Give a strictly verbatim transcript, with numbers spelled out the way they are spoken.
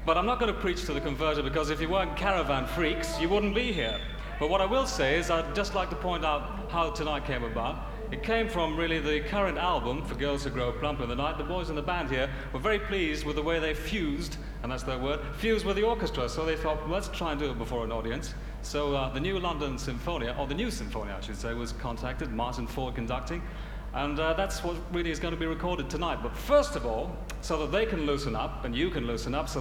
But I'm not going to preach to the converted, because if you weren't caravan freaks, you wouldn't be here. But what I will say is I'd just like to point out how tonight came about. It came from really the current album, For Girls Who Grow Plump in the Night. The boys in the band here were very pleased with the way they fused, and that's their word, fused with the orchestra. So they thought, well, let's try and do it before an audience. So uh, the new London Symphonia, or the new Symphonia, I should say, was contacted, Martin Ford conducting. And uh, that's what really is going to be recorded tonight. But first of all, so that they can loosen up, and you can loosen up, so